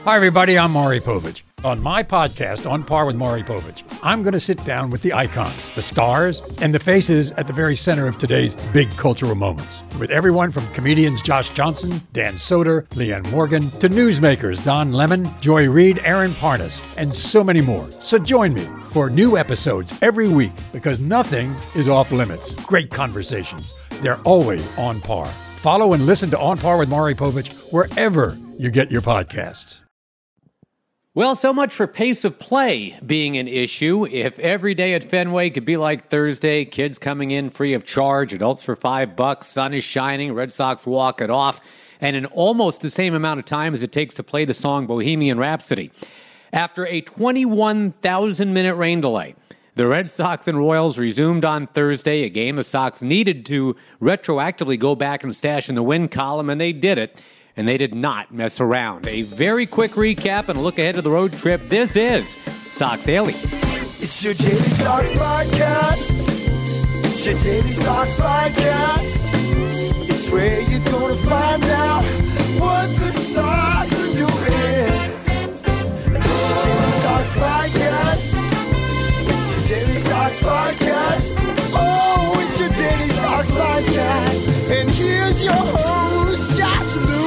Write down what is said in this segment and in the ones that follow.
Hi, everybody. I'm Maury Povich. On my podcast, On Par with Maury Povich, I'm going to sit down with the icons, the stars, and the faces at the very center of today's big cultural moments. With everyone from comedians Josh Johnson, Dan Soder, Leanne Morgan, to newsmakers Don Lemon, Joy Reid, Aaron Parnas, and so many more. So join me for new episodes every week because nothing is off limits. Great conversations. They're always on par. Follow and listen to On Par with Maury Povich wherever you get your podcasts. Well, so much for pace of play being an issue. If every day at Fenway could be like Thursday, kids coming in free of charge, adults for $5, sun is shining, Red Sox walk it off, and in almost the same amount of time as it takes to play the song Bohemian Rhapsody. After a 21,000-minute rain delay, the Red Sox and Royals resumed on Thursday, a game the Sox needed to retroactively go back and stash in the win column, and they did it. And they did not mess around. A very quick recap and a look ahead to the road trip. This is Sox Daily. It's your Daily Sox podcast. It's your Daily Sox podcast. It's where you're going to find out what the Sox are doing. It's your Daily Sox podcast. It's your Daily Sox podcast. Oh, it's your Daily Sox podcast. And here's your host, Josh Lewis.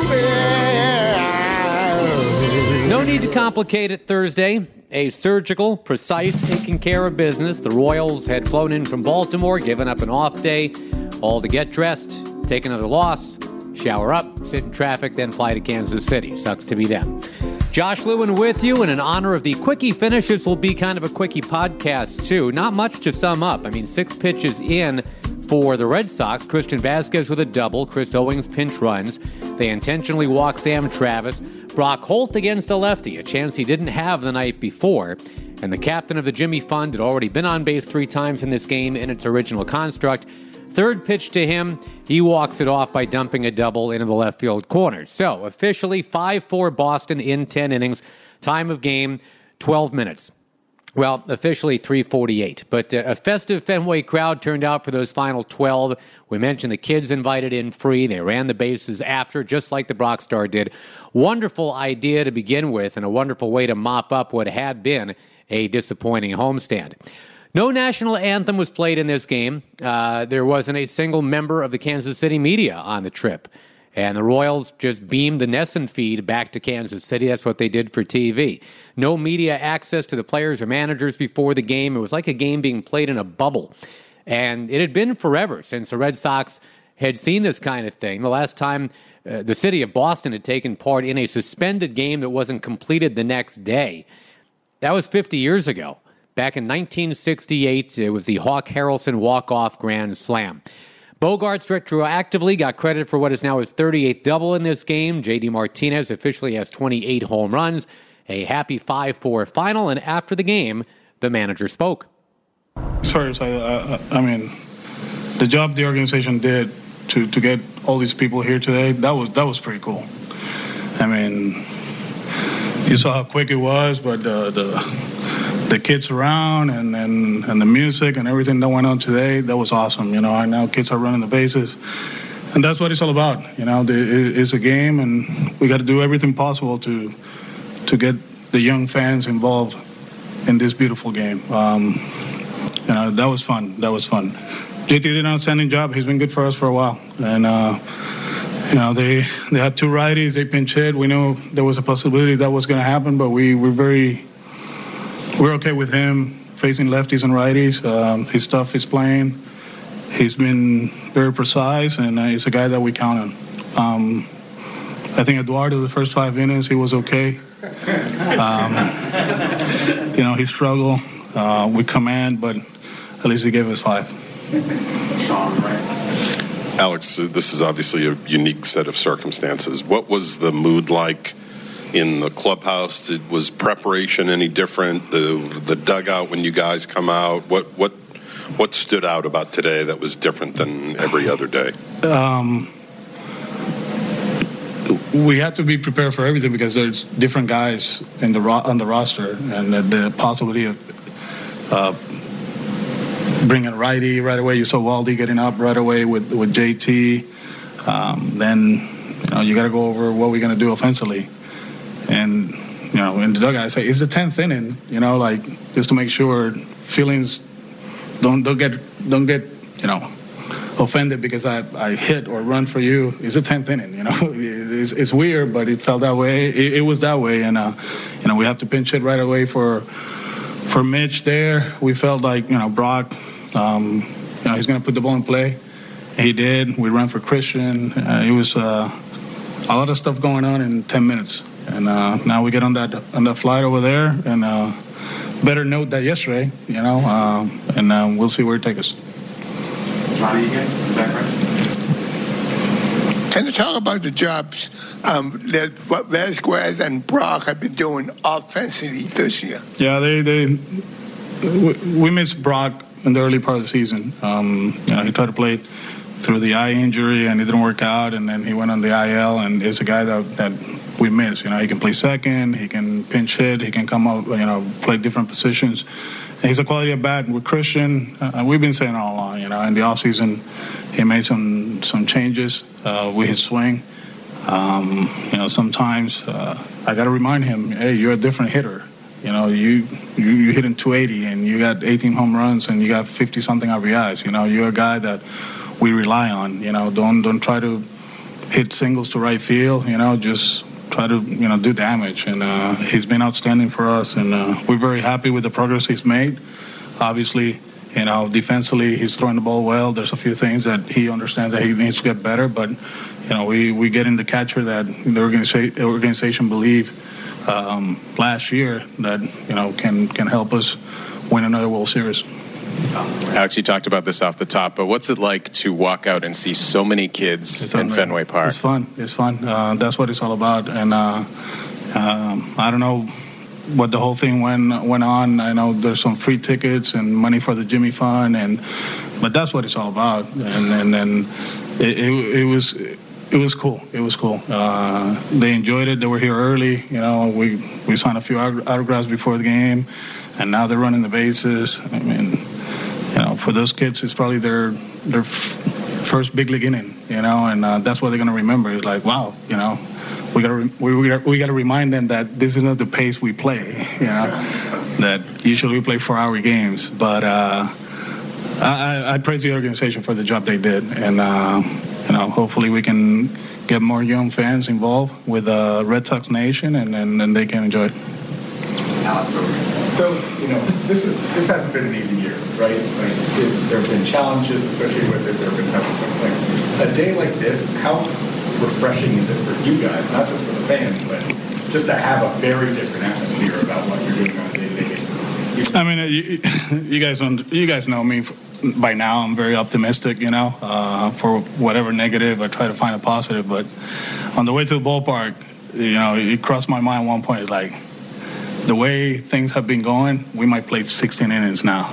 No need to complicate it Thursday. A surgical, precise, taking care of business. The Royals had flown in from Baltimore, given up an off day, all to get dressed, take another loss, shower up, sit in traffic, then fly to Kansas City. Sucks to be them. Josh Lewin with you, and in honor of the quickie finish, this will be kind of a quickie podcast, too. Not much to sum up. 6 pitches in for the Red Sox. Christian Vasquez with a double. Chris Owings pinch runs. They intentionally walk Sam Travis. Brock Holt against a lefty, a chance he didn't have the night before. And the captain of the Jimmy Fund had already been on base 3 times in this game in its original construct. Third pitch to him, he walks it off by dumping a double into the left field corner. So, officially 5-4 Boston in 10 innings. Time of game, 12 minutes. Well, officially 3:48, but a festive Fenway crowd turned out for those final 12. We mentioned the kids invited in free. They ran the bases after, just like the Brock Star did. Wonderful idea to begin with, and a wonderful way to mop up what had been a disappointing homestand. No national anthem was played in this game. There wasn't a single member of the Kansas City media on the trip. And the Royals just beamed the NESN feed back to Kansas City. That's what they did for TV. No media access to the players or managers before the game. It was like a game being played in a bubble. And it had been forever since the Red Sox had seen this kind of thing. The last time the city of Boston had taken part in a suspended game that wasn't completed the next day, that was 50 years ago. Back in 1968, it was the Hawk Harrelson walk-off grand slam. Bogaerts retroactively got credit for what is now his 38th double in this game. J.D. Martinez officially has 28 home runs, a happy 5-4 final, and after the game, the manager spoke. First, I mean, the job the organization did to get all these people here today, that was pretty cool. I mean, you saw how quick it was, but the kids around and the music and everything that went on today, that was awesome. And now kids are running the bases. And that's what it's all about. It's a game, and we got to do everything possible to get the young fans involved in this beautiful game. That was fun. JT did an outstanding job. He's been good for us for a while. And, they had 2 righties. They pinch hit. We knew there was a possibility that was going to happen, but we're okay with him facing lefties and righties. His stuff is playing. He's been very precise, and he's a guy that we count on. I think Eduardo, the first 5 innings, he was okay. He struggled with command, but at least he gave us 5. Sean, right? Alex, this is obviously a unique set of circumstances. What was the mood like in the clubhouse? Was preparation any different? The dugout when you guys come out? What stood out about today that was different than every other day? We had to be prepared for everything because there's different guys on the roster, and the possibility of bringing a righty right away. You saw Waldy getting up right away with JT. Then you got to go over what we're going to do offensively. And in the dugout, I say, it's the 10th inning, like just to make sure feelings don't get offended because I hit or run for you. It's the 10th inning, It's weird, but it felt that way. It was that way, and we have to pinch it right away for Mitch there. We felt like Brock, he's going to put the ball in play. He did. We ran for Christian. It was a lot of stuff going on in 10 minutes, and now we get on that flight over there, and better note that yesterday, and we'll see where it takes us. Johnny again, is that correct? Can you talk about the jobs that Vasquez and Brock have been doing offensively this year? Yeah, we missed Brock in the early part of the season. He tried to play through the eye injury, and it didn't work out, and then he went on the IL, and it's a guy that we miss. He can play second, he can pinch hit, he can come up, play different positions. And he's a quality at bat with Christian. We've been saying all along, in the offseason, he made some changes with his swing. Sometimes I got to remind him, hey, you're a different hitter. You hitting 280 and you got 18 home runs and you got 50-something RBIs. You're a guy that we rely on. Don't try to hit singles to right field. Just try to do damage. And he's been outstanding for us, and we're very happy with the progress he's made. Obviously, defensively he's throwing the ball well. There's a few things that he understands that he needs to get better, but we get in the catcher that the organization believe last year that can help us win another World Series. Alex, you talked about this off the top, but what's it like to walk out and see so many kids in Fenway Park? It's fun. That's what it's all about. And I don't know what the whole thing went on. I know there's some free tickets and money for the Jimmy Fund, but that's what it's all about. And then it was cool. It was cool. They enjoyed it. They were here early. We signed a few autographs before the game, and now they're running the bases. I mean, for those kids, it's probably their first big league inning. And that's what they're going to remember. It's like, wow, we got to remind them that this is not the pace we play. That usually we play 4-hour games, but I praise the organization for the job they did, and hopefully we can get more young fans involved with Red Sox Nation, and then they can enjoy it. So, this hasn't been an easy year, right? There have been challenges associated with it. There have been something. A day like this, how refreshing is it for you guys, not just for the fans, but just to have a very different atmosphere about what you're doing on a day-to-day basis? I mean, you guys know me by now. I'm very optimistic, for whatever negative, I try to find a positive. But on the way to the ballpark, it crossed my mind at one point. It's like, the way things have been going, we might play 16 innings now.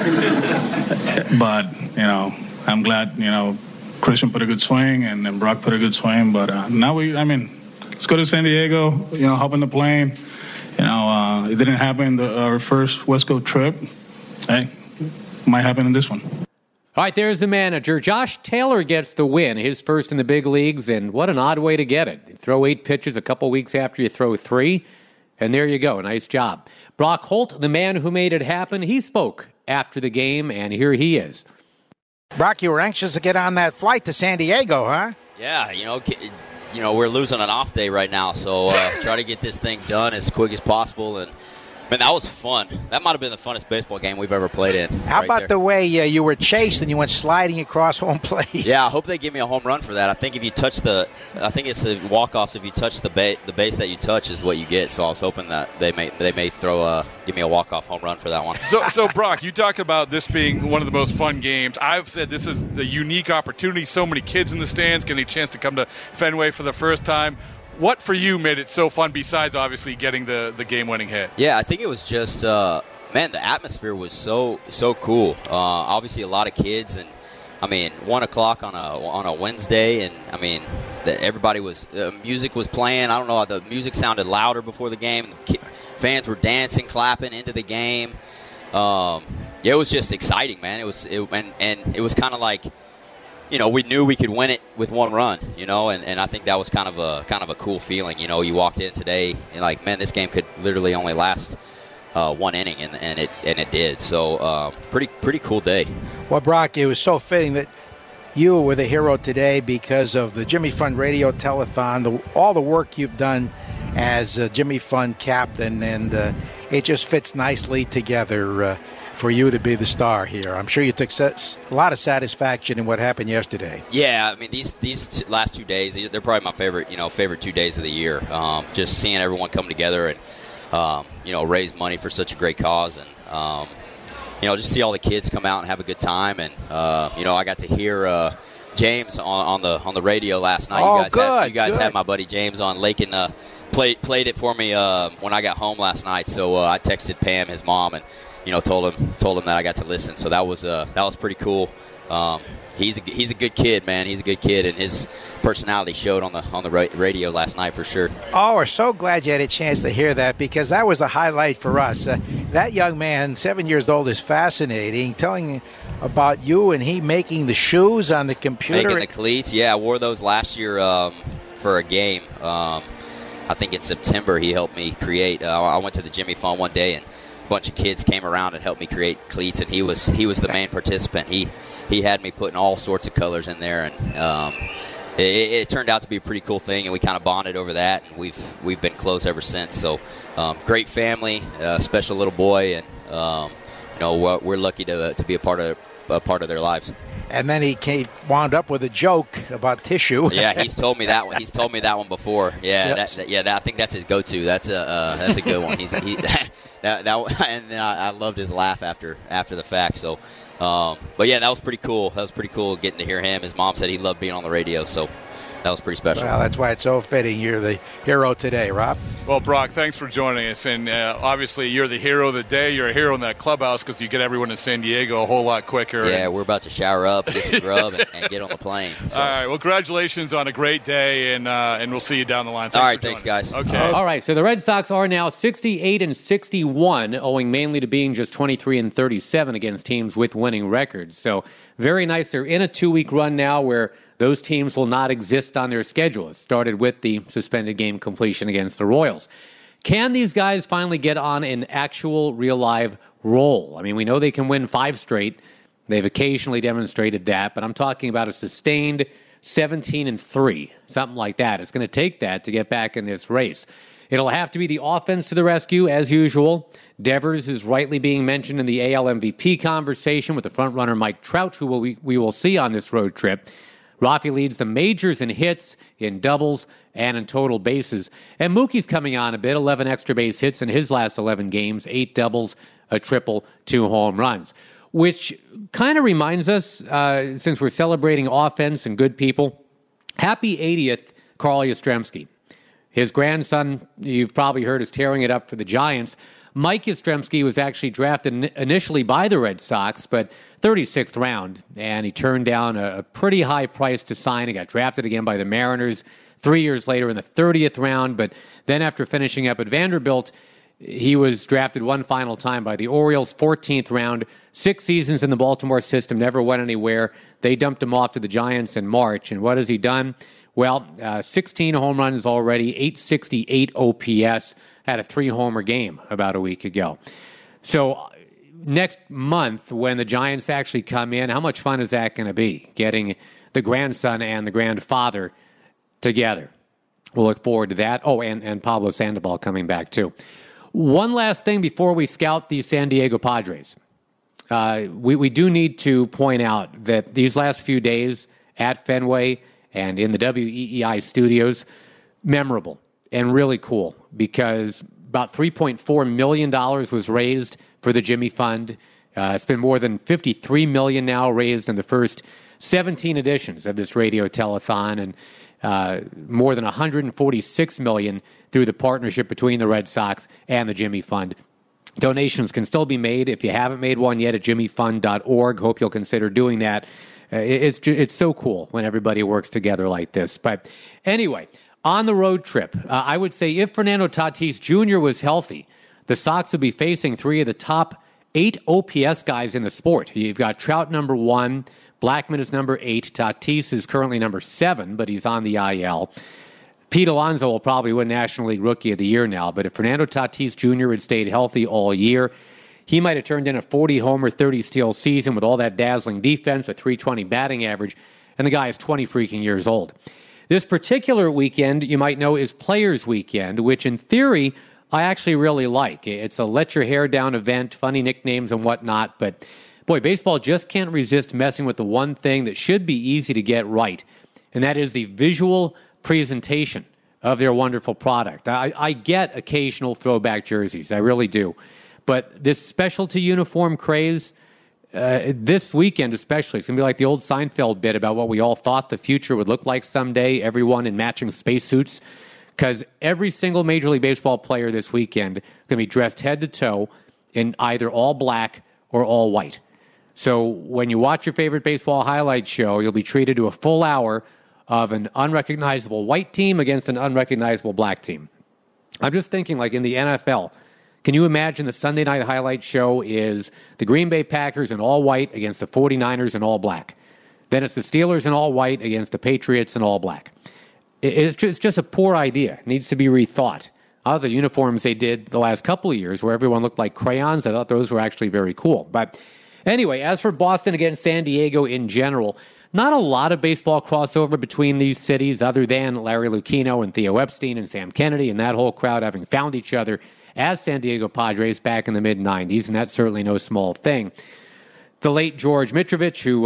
But, I'm glad, Christian put a good swing and then Brock put a good swing. But now let's go to San Diego, hop on the plane. It didn't happen our first West Coast trip. Hey, might happen in this one. All right, there's the manager. Josh Taylor gets the win, his first in the big leagues, and what an odd way to get it. You throw 8 pitches a couple weeks after you throw 3. And there you go. Nice job. Brock Holt, the man who made it happen, he spoke after the game, and here he is. Brock, you were anxious to get on that flight to San Diego, huh? Yeah, we're losing an off day right now, so try to get this thing done as quick as possible. And man, that was fun. That might have been the funnest baseball game we've ever played in. How about the way you were chased and you went sliding across home plate? Yeah, I hope they give me a home run for that. I think if you touch I think it's a walk-offs. If you touch the base that you touch is what you get. So I was hoping that they may give me a walk-off home run for that one. So Brock, you talked about this being one of the most fun games. I've said this is the unique opportunity. So many kids in the stands getting a chance to come to Fenway for the first time. What for you made it so fun besides obviously getting the game-winning hit? Yeah, I think it was just the atmosphere was so cool. Obviously a lot of kids, and 1 o'clock on a Wednesday, and everybody was music was playing. I don't know, the music sounded louder before the game. The fans were dancing, clapping into the game. It was just exciting, man. It was kind of like, we knew we could win it with one run, and I think that was kind of a cool feeling. You walked in today and like, man, this game could literally only last one inning, and it did. So pretty cool day. Well, Brock, it was so fitting that you were the hero today because of the Jimmy Fund Radio Telethon, all the work you've done as a Jimmy Fund captain, and it just fits nicely together for you to be the star here. I'm sure you took a lot of satisfaction in what happened yesterday. Yeah, I mean, these last 2 days, they're probably my favorite 2 days of the year. Just seeing everyone come together and raise money for such a great cause, and just see all the kids come out and have a good time. And I got to hear James on the radio last night. Oh, you guys had my buddy James on Lake, and played it for me when I got home last night. So I texted Pam, his mom, and told him that I got to listen. So that was pretty cool. He's a good kid, man. He's a good kid, and his personality showed on the radio last night for sure. Oh, we're so glad you had a chance to hear that, because that was a highlight for us. That young man, 7 years old, is fascinating. Telling about you and he making the shoes on the computer. Making the cleats, yeah. I wore those last year for a game. I think in September he helped me create. I went to the Jimmy Fund one day, and a bunch of kids came around and helped me create cleats, and he was the main participant. He had me putting all sorts of colors in there, and it turned out to be a pretty cool thing, and we kind of bonded over that, and we've been close ever since. So great family, special little boy, and we're lucky to be a part of their lives. And then he wound up with a joke about tissue. Yeah, he's told me that one. He's told me that one before. Yeah, I think that's his go-to. That's a good one. And I loved his laugh after the fact. So, but yeah, that was pretty cool. That was pretty cool getting to hear him. His mom said he loved being on the radio. So that was pretty special. Well, that's why it's so fitting. You're the hero today, Rob. Well, Brock, thanks for joining us. And obviously, you're the hero of the day. You're a hero in that clubhouse because you get everyone in San Diego a whole lot quicker. Yeah, we're about to shower up, get some grub, and get on the plane. So. All right. Well, congratulations on a great day, and we'll see you down the line. All right. Thanks, guys. Okay. All right. So the Red Sox are now 68-61, owing mainly to being just 23-37 against teams with winning records. So very nice. They're in a 2-week run now where those teams will not exist on their schedule. It started with the suspended game completion against the Royals. Can these guys finally get on an actual real-live roll? I mean, we know they can win 5 straight. They've occasionally demonstrated that, but I'm talking about a sustained 17-3, something like that. It's going to take that to get back in this race. It'll have to be the offense to the rescue, as usual. Devers is rightly being mentioned in the AL MVP conversation with the frontrunner Mike Trout, who we will see on this road trip. Rafi leads the majors in hits, in doubles, and in total bases. And Mookie's coming on a bit, 11 extra base hits in his last 11 games, 8 doubles, a triple, 2 home runs. Which kind of reminds us, since we're celebrating offense and good people, happy 80th, Carl Yastrzemski. His grandson, you've probably heard, is tearing it up for the Giants. Mike Yastrzemski was actually drafted initially by the Red Sox, but 36th round, and he turned down a pretty high price to sign. He got drafted again by the Mariners 3 years later in the 30th round, but then after finishing up at Vanderbilt, he was drafted one final time by the Orioles, 14th round, 6 seasons in the Baltimore system, never went anywhere. They dumped him off to the Giants in March, and what has he done? Well, 16 home runs already, 868 OPS, had a 3-homer game about a week ago. So next month, when the Giants actually come in, how much fun is that going to be, getting the grandson and the grandfather together? We'll look forward to that. Oh, and Pablo Sandoval coming back, too. One last thing before we scout the San Diego Padres. We do need to point out that these last few days at Fenway and in the WEEI studios, memorable and really cool, because about $3.4 million was raised for the Jimmy Fund. It's been more than $53 million now raised in the first 17 editions of this radio telethon, and more than $146 million through the partnership between the Red Sox and the Jimmy Fund. Donations can still be made if you haven't made one yet at jimmyfund.org. Hope you'll consider doing that. It's so cool when everybody works together like this. But anyway, on the road trip, I would say if Fernando Tatis Jr. was healthy, the Sox would be facing 3 of the top 8 OPS guys in the sport. You've got Trout number 1, Blackmon is number 8. Tatis is currently number 7, but he's on the IL. Pete Alonso will probably win National League Rookie of the Year now, but if Fernando Tatis Jr. had stayed healthy all year, he might have turned in a 40-homer, 30-steal season with all that dazzling defense, a .320 batting average, and the guy is 20 freaking years old. This particular weekend, you might know, is Players Weekend, which in theory, I actually really like. It's a let-your-hair-down event, funny nicknames and whatnot, but boy, baseball just can't resist messing with the one thing that should be easy to get right, and that is the visual presentation of their wonderful product. I get occasional throwback jerseys, I really do. But this specialty uniform craze, this weekend especially, it's going to be like the old Seinfeld bit about what we all thought the future would look like someday, everyone in matching spacesuits, because every single Major League Baseball player this weekend is going to be dressed head to toe in either all black or all white. So when you watch your favorite baseball highlight show, you'll be treated to a full hour of an unrecognizable white team against an unrecognizable black team. I'm just thinking, like in the NFL, can you imagine the Sunday night highlight show is the Green Bay Packers in all white against the 49ers in all black? Then it's the Steelers in all white against the Patriots in all black. It's just a poor idea. It needs to be rethought. Other uniforms they did the last couple of years where everyone looked like crayons, I thought those were actually very cool. But anyway, as for Boston against San Diego in general, not a lot of baseball crossover between these cities other than Larry Lucchino and Theo Epstein and Sam Kennedy and that whole crowd having found each other as San Diego Padres back in the mid-'90s, and that's certainly no small thing. The late George Mitrovich, who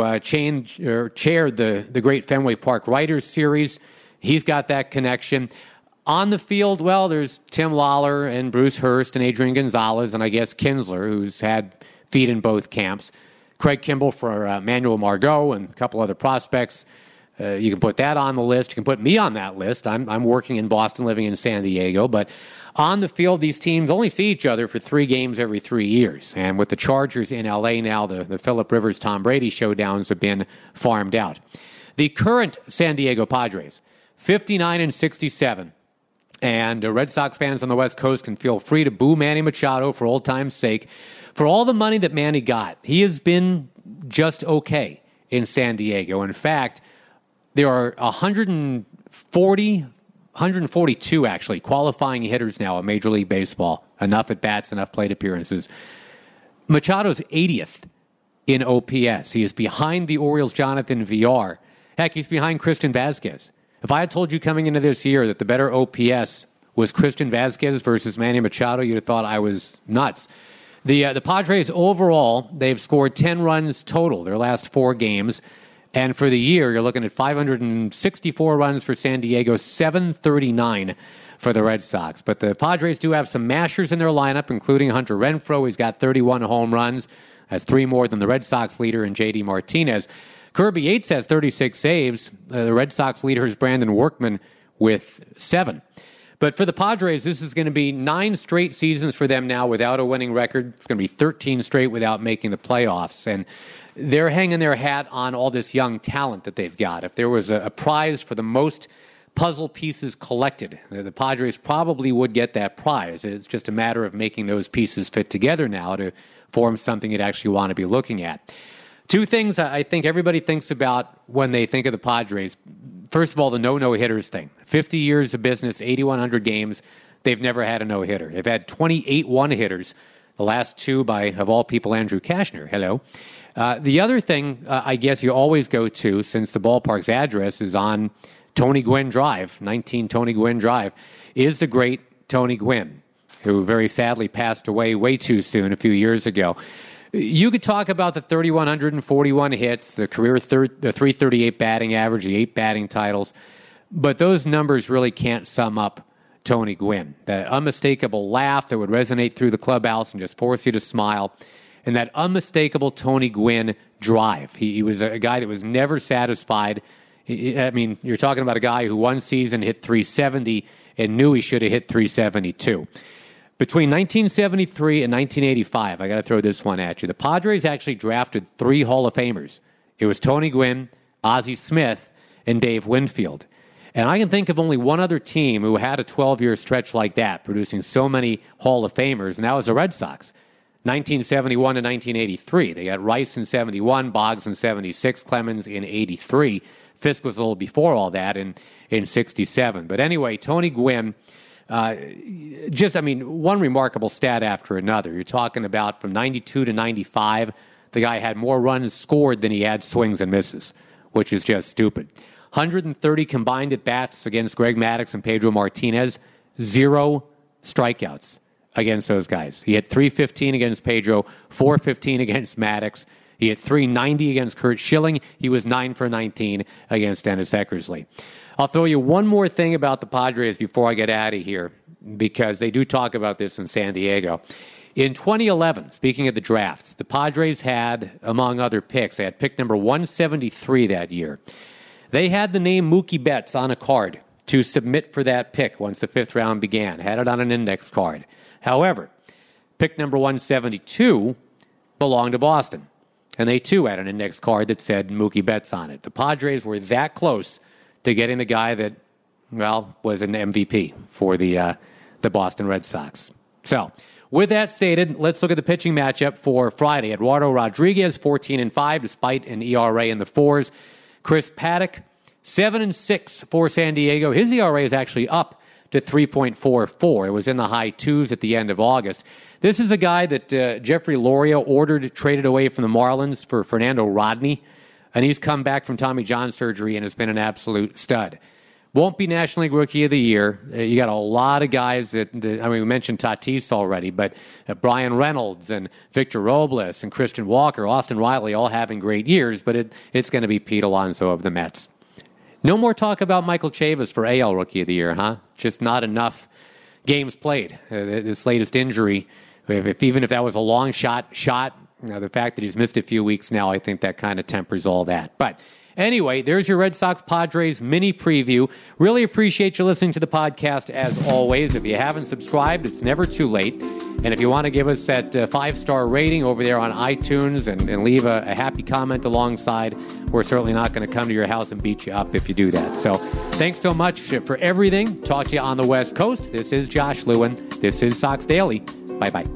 chaired the great Fenway Park Writers Series, he's got that connection. On the field, well, there's Tim Lawler and Bruce Hurst and Adrian Gonzalez and I guess Kinsler, who's had feet in both camps. Craig Kimbrell for Manuel Margot and a couple other prospects. You can put that on the list. You can put me on that list. I'm working in Boston, living in San Diego. But on the field, these teams only see each other for 3 games every 3 years. And with the Chargers in L.A. now, the Phillip Rivers, Tom Brady showdowns have been farmed out. The current San Diego Padres, 59-67. And Red Sox fans on the West Coast can feel free to boo Manny Machado for old time's sake. For all the money that Manny got, he has been just okay in San Diego. In fact, there are 142 actually qualifying hitters now in Major League Baseball. Enough at bats, enough plate appearances. Machado's 80th in OPS. He is behind the Orioles' Jonathan Villar. Heck, he's behind Christian Vazquez. If I had told you coming into this year that the better OPS was Christian Vazquez versus Manny Machado, you'd have thought I was nuts. The Padres overall, they've scored 10 runs total their last 4 games. And for the year, you're looking at 564 runs for San Diego, 739 for the Red Sox. But the Padres do have some mashers in their lineup, including Hunter Renfroe. He's got 31 home runs. That's 3 more than the Red Sox leader in J.D. Martinez. Kirby Yates has 36 saves. The Red Sox leader is Brandon Workman with 7. But for the Padres, this is going to be 9 straight seasons for them now without a winning record. It's going to be 13 straight without making the playoffs. And they're hanging their hat on all this young talent that they've got. If there was a prize for the most puzzle pieces collected, the Padres probably would get that prize. It's just a matter of making those pieces fit together now to form something you'd actually want to be looking at. 2 things I think everybody thinks about when they think of the Padres. First of all, the no-hitters thing. 50 years of business, 8,100 games. They've never had a no-hitter. They've had 28 one-hitters, the last 2 by, of all people, Andrew Kashner. Hello. The other thing I guess you always go to, since the ballpark's address is on Tony Gwynn Drive, 19 Tony Gwynn Drive, is the great Tony Gwynn, who very sadly passed away way too soon a few years ago. You could talk about the 3,141 hits, the career the 338 batting average, the 8 batting titles, but those numbers really can't sum up Tony Gwynn. That unmistakable laugh that would resonate through the clubhouse and just force you to smile, and that unmistakable Tony Gwynn drive. He was a guy that was never satisfied. I mean, you're talking about a guy who one season hit 370 and knew he should have hit 372. Between 1973 and 1985, I got to throw this one at you. The Padres actually drafted 3 Hall of Famers. It was Tony Gwynn, Ozzie Smith, and Dave Winfield. And I can think of only one other team who had a 12-year stretch like that, producing so many Hall of Famers, and that was the Red Sox. 1971 to 1983. They got Rice in 71, Boggs in 76, Clemens in 83. Fisk was a little before all that in 67. But anyway, Tony Gwynn, one remarkable stat after another. You're talking about from 92 to 95, the guy had more runs scored than he had swings and misses, which is just stupid. 130 combined at-bats against Greg Maddux and Pedro Martinez, 0 strikeouts against those guys. He had 315 against Pedro, 415 against Maddux. He had 390 against Curt Schilling. He was 9 for 19 against Dennis Eckersley. I'll throw you one more thing about the Padres before I get out of here, because they do talk about this in San Diego. In 2011, speaking of the draft, the Padres had, among other picks, they had pick number 173 that year. They had the name Mookie Betts on a card to submit for that pick once the 5th round began, had it on an index card. However, pick number 172 belonged to Boston, and they too had an index card that said Mookie Betts on it. The Padres were that close to getting the guy that, was an MVP for the Boston Red Sox. So, with that stated, let's look at the pitching matchup for Friday. Eduardo Rodriguez, 14-5, despite an ERA in the 4s. Chris Paddack, 7-6 for San Diego. His ERA is actually up to 3.44. It was in the high 2s at the end of August. This is a guy that Jeffrey Loria traded away from the Marlins for Fernando Rodney, and he's come back from Tommy John surgery and has been an absolute stud. Won't be National League Rookie of the Year. You got a lot of guys we mentioned Tatis already, but Brian Reynolds and Victor Robles and Christian Walker, Austin Riley, all having great years, but it's going to be Pete Alonso of the Mets. No more talk about Michael Chavis for AL Rookie of the Year, huh? Just not enough games played. This latest injury, even if that was a long shot, the fact that he's missed a few weeks now, I think that kind of tempers all that. But anyway, there's your Red Sox Padres mini preview. Really appreciate you listening to the podcast as always. If you haven't subscribed, it's never too late. And if you want to give us that 5-star rating over there on iTunes and leave a happy comment alongside, we're certainly not going to come to your house and beat you up if you do that. So thanks so much for everything. Talk to you on the West Coast. This is Josh Lewin. This is Sox Daily. Bye-bye.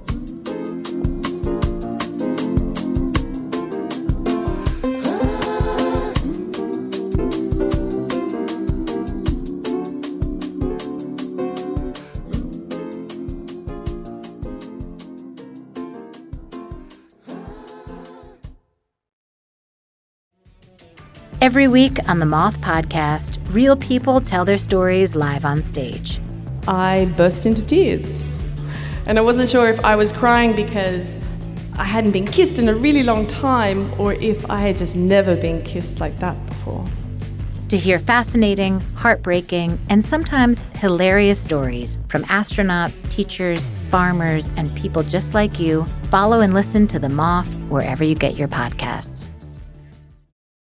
Every week on the Moth Podcast, real people tell their stories live on stage. I burst into tears. And I wasn't sure if I was crying because I hadn't been kissed in a really long time or if I had just never been kissed like that before. To hear fascinating, heartbreaking, and sometimes hilarious stories from astronauts, teachers, farmers, and people just like you, follow and listen to The Moth wherever you get your podcasts.